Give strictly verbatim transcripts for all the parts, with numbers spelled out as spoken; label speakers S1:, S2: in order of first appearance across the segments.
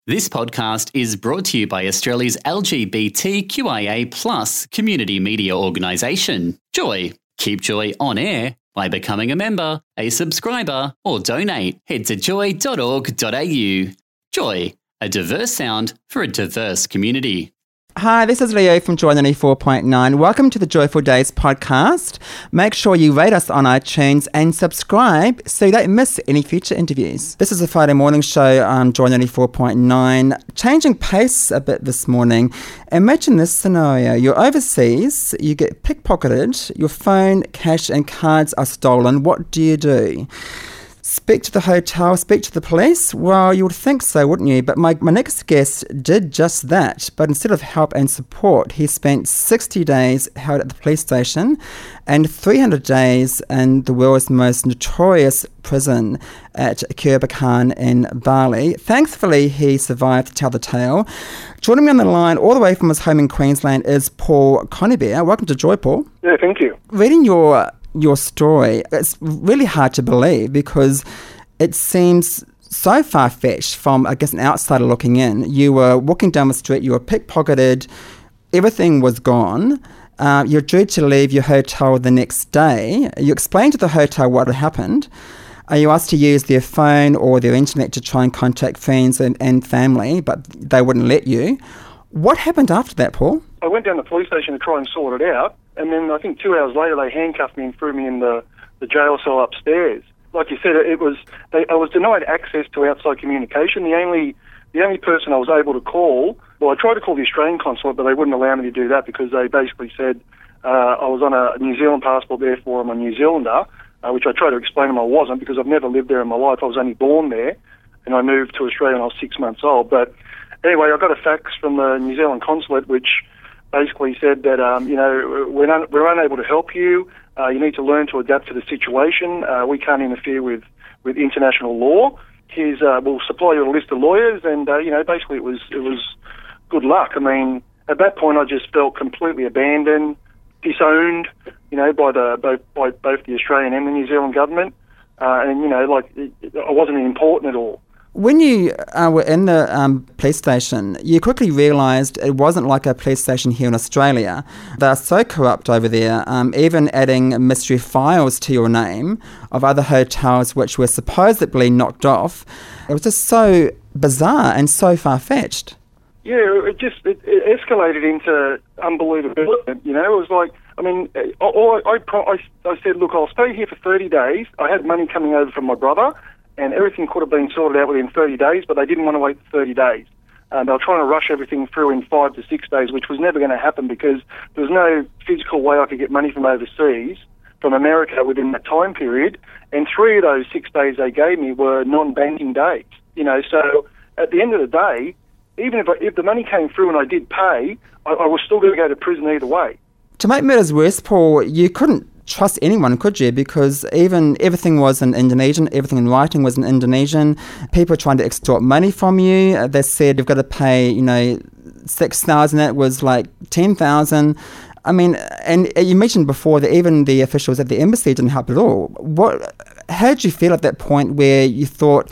S1: This podcast is brought to you by Australia's L G B T Q I A plus community media organisation, Joy. Keep Joy on air by becoming a member, a subscriber, or donate. Head to joy dot org dot a u. Joy, a diverse sound for a diverse community.
S2: Hi, this is Leo from Joy ninety-four point nine. Welcome to the Joyful Days podcast. Make sure you rate us on iTunes and subscribe so you don't miss any future interviews. This is a Friday morning show on Joy ninety-four point nine. Changing pace a bit this morning. Imagine this scenario. You're overseas, you get pickpocketed, your phone, cash and cards are stolen. What do you do? Speak to the hotel, speak to the police? Well, you would think so, wouldn't you? But my, my next guest did just that. But instead of help and support, he spent sixty days held at the police station and three hundred days in the world's most notorious prison at Kerobokan in Bali. Thankfully, he survived to tell the tale. Joining me on the line all the way from his home in Queensland is Paul Conybeare. Welcome to Joy, Paul.
S3: Yeah, thank you.
S2: Reading your... your story, it's really hard to believe because it seems so far-fetched from, I guess, an outsider looking in. You were walking down the street, you were pickpocketed, everything was gone. Uh, you're due to leave your hotel the next day. You explained to the hotel what had happened. Uh, you asked to use their phone or their internet to try and contact friends and, and family, but they wouldn't let you. What happened after that, Paul?
S3: I went down to the police station to try and sort it out, and then I think two hours later they handcuffed me and threw me in the, the jail cell upstairs. Like you said, it was they, I was denied access to outside communication. The only the only person I was able to call, well, I tried to call the Australian consulate, but they wouldn't allow me to do that because they basically said uh, I was on a New Zealand passport, therefore I'm a New Zealander, uh, which I tried to explain to them I wasn't because I've never lived there in my life. I was only born there, and I moved to Australia when I was six months old. But anyway, I got a fax from the New Zealand consulate which basically said that, um, you know, we're, un- we're unable to help you. Uh, you need to learn to adapt to the situation. Uh, we can't interfere with, with international law. Here's, uh, we'll supply you a list of lawyers, and, uh, you know, basically it was it was good luck. I mean, at that point I just felt completely abandoned, disowned, you know, by the both by both the Australian and the New Zealand government. Uh, and, you know, like, it, I wasn't important at all.
S2: When you uh, were in the um, police station, you quickly realised it wasn't like a police station here in Australia. They're so corrupt over there, um, even adding mystery files to your name of other hotels which were supposedly knocked off. It was just so bizarre and so far-fetched.
S3: Yeah, it just it, it escalated into unbelievability. You know, it was like, I mean, I, I, I, I said, look, I'll stay here for thirty days. I had money coming over from my brother, and everything could have been sorted out within thirty days, but they didn't want to wait thirty days. Um, they were trying to rush everything through in five to six days, which was never going to happen because there was no physical way I could get money from overseas, from America, within that time period. And three of those six days they gave me were non-banking days. You know, so at the end of the day, even if, I, if the money came through and I did pay, I, I was still going to go to prison either way.
S2: To make matters worse, Paul, you couldn't trust anyone, could you? Because even everything was in Indonesian, everything in writing was in Indonesian. People were trying to extort money from you. They said you've got to pay, you know, six thousand. It was like ten thousand. I mean, and you mentioned before that even the officials at the embassy didn't help at all. What? How did you feel at that point where you thought,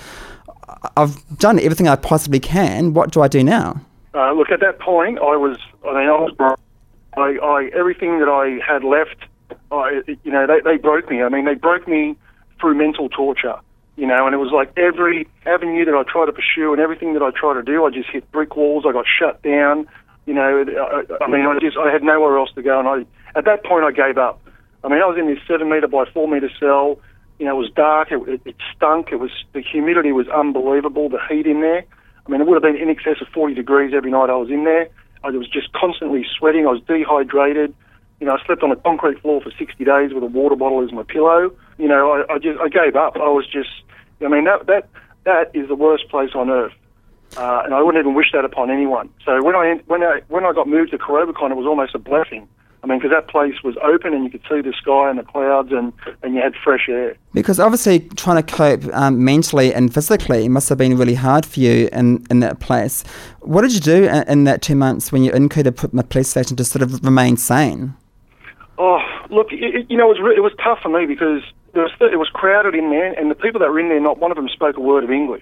S2: I've done everything I possibly can, what do I do now?
S3: Uh, look, at that point, I was, I mean, I was broke. I, I, everything that I had left, I, you know, they, they broke me. I mean, they broke me through mental torture, you know, and it was like every avenue that I tried to pursue and everything that I tried to do, I just hit brick walls. I got shut down, you know. I, I mean, I just, I had nowhere else to go, and I, at that point, I gave up. I mean, I was in this seven metre by four metre cell. You know, it was dark. It, it, it stunk. It was, the humidity was unbelievable. The heat in there. I mean, it would have been in excess of forty degrees every night I was in there. I was just constantly sweating. I was dehydrated. You know, I slept on a concrete floor for sixty days with a water bottle as my pillow. You know, I, I just, I gave up. I was just, I mean, that that that is the worst place on earth, uh, and I wouldn't even wish that upon anyone. So when I when I when I got moved to Kerobokan, it was almost a blessing. I mean, because that place was open and you could see the sky and the clouds, and, and you had fresh air. Because
S2: obviously trying to cope um, mentally and physically must have been really hard for you in, in that place. What did you do in, in that two months when you in Kerobokan police station to sort of remain sane?
S3: Oh, look, it, you know, it was, re- it was tough for me because there was th- it was crowded in there, and the people that were in there, not one of them spoke a word of English.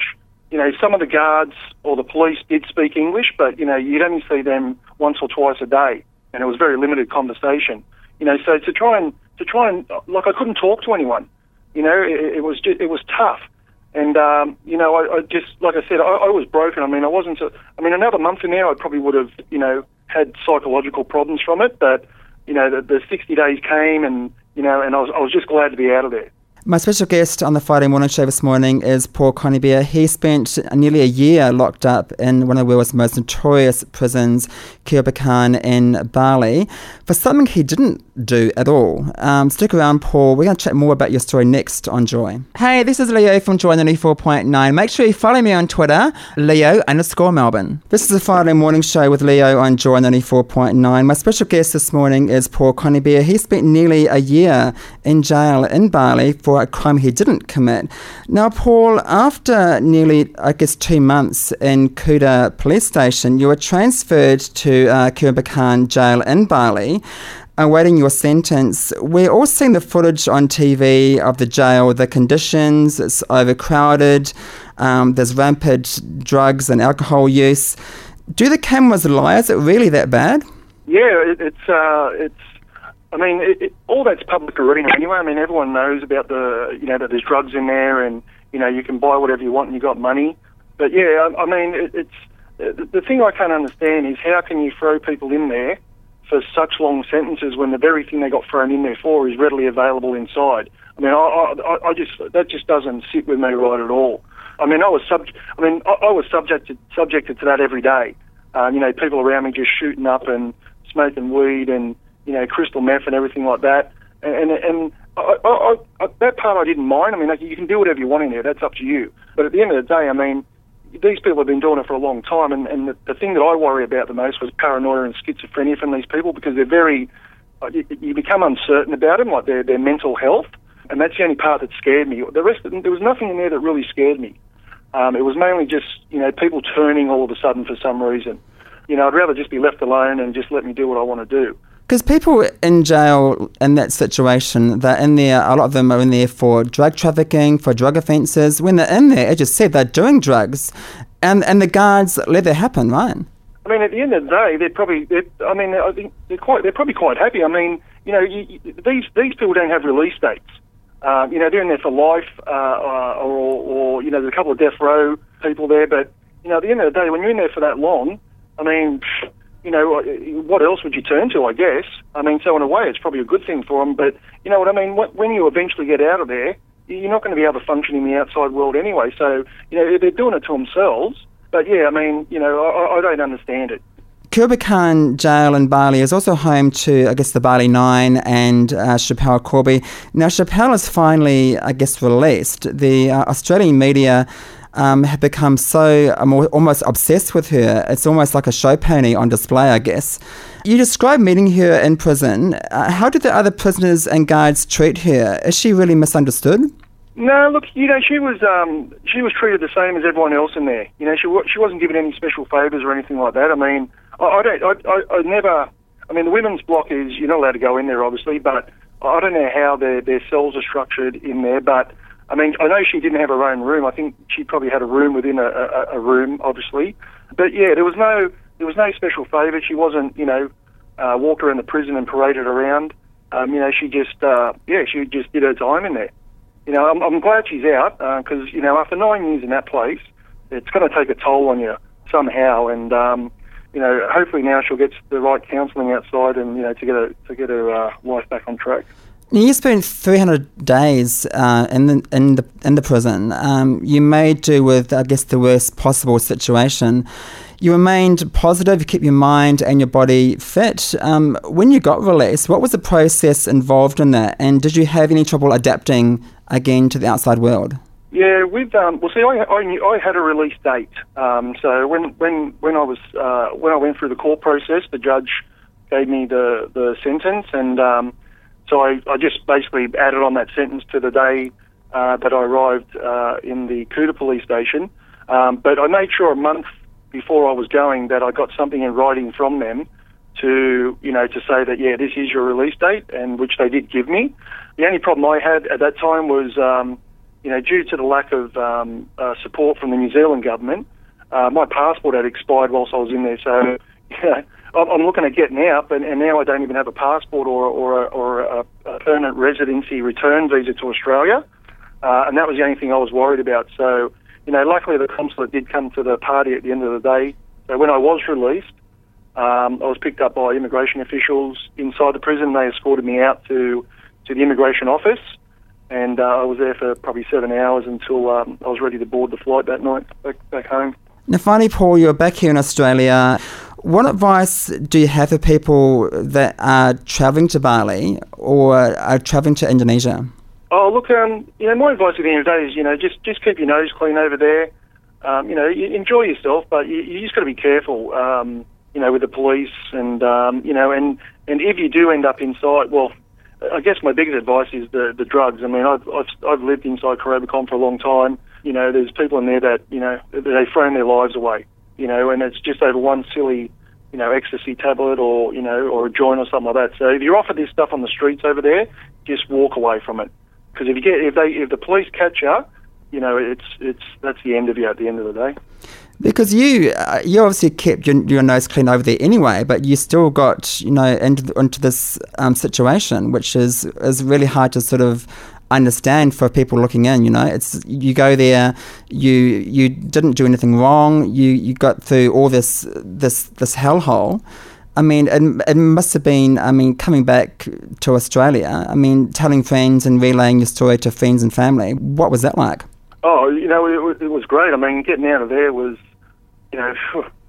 S3: you know, some of the guards or the police did speak English, but, you know, you'd only see them once or twice a day, and it was very limited conversation. You know, so to try and, to try and, like, I couldn't talk to anyone. You know, it, it was just, it was tough. And, um, you know, I, I just, like I said, I, I was broken. I mean, I wasn't, a, I mean, another month in there, I probably would have, you know, had psychological problems from it, but, you know, the, the sixty days came and, you know, and I was, I was just glad to be out of there.
S2: My special guest on the Friday morning show this morning is Paul Conybeare. He spent nearly a year locked up in one of the world's most notorious prisons, Keopikan in Bali, for something he didn't do at all. Um, stick around, Paul. We're going to chat more about your story next on Joy. Hey, this is Leo from Joy ninety-four point nine. Make sure you follow me on Twitter, Leo underscore Melbourne. This is the Friday morning show with Leo on Joy ninety-four point nine. My special guest this morning is Paul Conybeare. He spent nearly a year in jail in Bali for a crime he didn't commit. Now, Paul, after nearly, I guess, two months in Kuta police station, you were transferred to uh, Keopikan jail in Bali, awaiting your sentence. We're all seeing the footage on T V of the jail, the conditions, it's overcrowded, um, there's rampant drugs and alcohol use. Do the cameras lie? Is it really that bad?
S3: Yeah, it, it's, uh, it's, I mean, it, it, all that's public arena anyway. I mean, everyone knows about the, you know, that there's drugs in there and, you know, you can buy whatever you want and you got money. But yeah, I, I mean, it, it's, the, the thing I can't understand is how can you throw people in there for such long sentences when the very thing they got thrown in there for is readily available inside. I mean, I, I, I just, that just doesn't sit with me right at all. I mean, I was sub, I mean, I, I was subjected, subjected to that every day. Um, you know, people around me just shooting up and smoking weed and, you know, crystal meth and everything like that. And, and, and I, I, I, that part I didn't mind. I mean, like, you can do whatever you want in there. That's up to you. But at the end of the day, I mean, these people have been doing it for a long time. And, and the, the thing that I worry about the most was paranoia and schizophrenia from these people, because they're very, you, you become uncertain about them, like their, their mental health. And that's the only part that scared me. The rest of them, there was nothing in there that really scared me. Um, it was mainly just, you know, people turning all of a sudden for some reason. You know, I'd rather just be left alone and just let me do what I want to do.
S2: Because people in jail in that situation, they're in there, a lot of them are in there for drug trafficking, for drug offences. When they're in there, as you said, they're doing drugs, and, and the guards let that happen, right?
S3: I mean, at the end of the day, they're probably, they're, I mean, I think they're quite, they're probably quite happy. I mean, you know, you, you, these these people don't have release dates. Uh, you know, they're in there for life, uh, uh, or, or, you know, there's a couple of death row people there, but, you know, at the end of the day, when you're in there for that long, I mean, you know, what else would you turn to, I guess? I mean, so in a way, it's probably a good thing for them. But, you know what I mean? When you eventually get out of there, you're not going to be able to function in the outside world anyway. So, you know, they're doing it to themselves. But, yeah, I mean, you know, I, I don't understand it.
S2: Keopikan jail in Bali is also home to, I guess, the Bali Nine and uh, Schapelle Corby. Now, Schapelle is finally, I guess, released. The uh, Australian media Um, have become so um, almost obsessed with her. It's almost like a show pony on display, I guess. You described meeting her in prison. Uh, how did the other prisoners and guards treat her? Is she really misunderstood?
S3: No, look, you know, she was um, she was treated the same as everyone else in there. You know, she she wasn't given any special favours or anything like that. I mean, I, I don't, I, I, I never. I mean, the women's block is you're not allowed to go in there, obviously, but I don't know how their their cells are structured in there, but. I mean, I know she didn't have her own room. I think she probably had a room within a, a, a room, obviously. But yeah, there was no there was no special favour. She wasn't, you know, uh, walked around the prison and paraded around. Um, you know, she just uh, yeah, she just did her time in there. You know, I'm, I'm glad she's out because uh, you know, after nine years in that place, it's going to take a toll on you somehow. And um, you know, hopefully now she'll get the right counselling outside and you know to get her to get her uh, life back on track.
S2: You spent three hundred days uh, in the in the in the prison. Um, you made do with, I guess, the worst possible situation. You remained positive. You kept your mind and your body fit. Um, when you got released, what was the process involved in that? And did you have any trouble adapting again to the outside world?
S3: Yeah, with um, well, see, I I, knew, I had a release date. Um, so when when when I was uh, when I went through the court process, the judge gave me the the sentence and. Um, So I, I just basically added on that sentence to the day uh, that I arrived uh, in the Kuta police station. Um, but I made sure a month before I was going that I got something in writing from them to, you know, to say that, yeah, this is your release date, and which they did give me. The only problem I had at that time was um, you know, due to the lack of um, uh, support from the New Zealand government, uh, my passport had expired whilst I was in there. So, you know, I'm, I'm looking at getting out, but and now I don't even have a passport or or, a, or a, a permanent residency return visa to Australia, uh, and that was the only thing I was worried about. So, you know, luckily the consulate did come to the party at the end of the day. So when I was released, um, I was picked up by immigration officials inside the prison. They escorted me out to, to the immigration office, and uh, I was there for probably seven hours until um, I was ready to board the flight that night back, back home.
S2: Now, finally, Paul, you're back here in Australia. What advice do you have for people that are travelling to Bali or are travelling to Indonesia?
S3: Oh, look, um, you know, my advice at the end of the day is, you know, just, just keep your nose clean over there. Um, you know, you enjoy yourself, but you, you just got to be careful, um, you know, with the police and, um, you know, and, and if you do end up inside, well, I guess my biggest advice is the, the drugs. I mean, I've, I've, I've lived inside Corobicon for a long time. You know, there's people in there that, you know, they've thrown their lives away, you know, and it's just over one silly, you know, ecstasy tablet or, you know, or a joint or something like that. So if you're offered this stuff on the streets over there, just walk away from it. Because if you get, if they, if the police catch you, you know, it's, it's, that's the end of you at the end of the day.
S2: Because you, uh, you obviously kept your, your nose clean over there anyway, but you still got, you know, into, into this um, situation, which is, is really hard to sort of understand for people looking in. You know, it's, you go there, you you didn't do anything wrong, you, you got through all this this this hellhole. I mean, it, it must have been, I mean, coming back to Australia, I mean, telling friends and relaying your story to friends and family. What was that like?
S3: Oh, you know, it, it was great. I mean, getting out of there was, you know,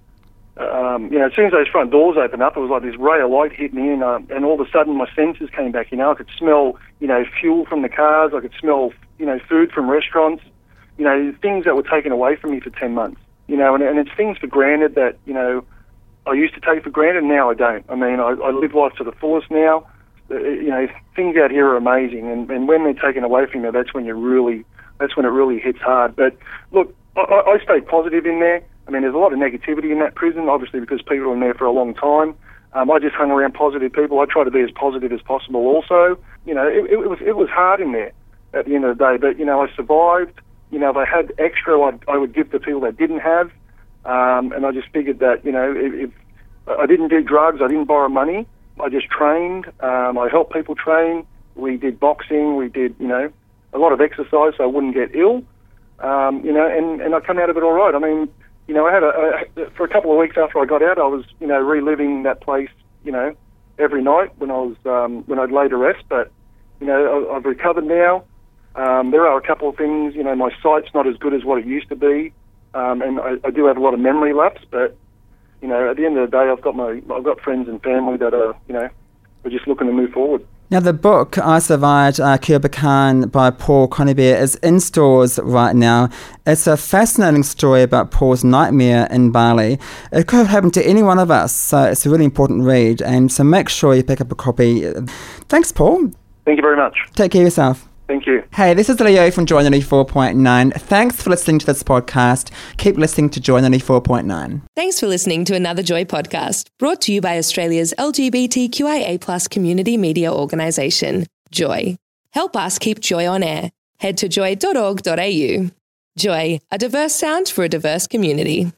S3: um, you know, as soon as those front doors opened up, it was like this ray of light hit me, and, uh, and all of a sudden my senses came back. You know, I could smell, you know, fuel from the cars. I could smell, you know, food from restaurants. You know, things that were taken away from me for ten months. You know, and, and it's things for granted that, you know, I used to take for granted, and now I don't. I mean, I, I live life to the fullest now. Uh, you know, things out here are amazing, and, and when they're taken away from you, that's when you really, that's when it really hits hard. But look, I, I stayed positive in there. I mean, there's a lot of negativity in that prison, obviously, because people are in there for a long time. Um, I just hung around positive people. I try to be as positive as possible also. You know, it, it was it was hard in there at the end of the day, but, you know, I survived. You know, if I had extra, I'd, I would give to people that didn't have. Um, and I just figured that, you know, if, if I didn't do drugs, I didn't borrow money, I just trained. Um, I helped people train. We did boxing. We did, you know, a lot of exercise so I wouldn't get ill. Um, you know, and, and I come out of it all right. I mean, you know, I had a, a, for a couple of weeks after I got out, I was, you know, reliving that place, you know, every night when I was, um, when I'd laid to rest. But, you know, I, I've recovered now. Um, there are a couple of things, you know, my sight's not as good as what it used to be. Um, and I, I do have a lot of memory lapse, but, you know, at the end of the day, I've got my, I've got friends and family that are, you know, are just looking to move forward.
S2: Now, the book, I Survived uh, Corobicon by Paul Conybeare is in stores right now. It's a fascinating story about Paul's nightmare in Bali. It could have happened to any one of us, so it's a really important read. And so make sure you pick up a copy. Thanks, Paul.
S3: Thank you very much.
S2: Take care of yourself.
S3: Thank you.
S2: Hey, this is Leo from Joy ninety-four point nine. Thanks for listening to this podcast. Keep listening to Joy ninety-four point nine.
S4: Thanks for listening to another Joy podcast, brought to you by Australia's L G B T Q I A plus community media organisation, Joy. Help us keep Joy on air. Head to joy dot org dot a u. Joy, a diverse sound for a diverse community.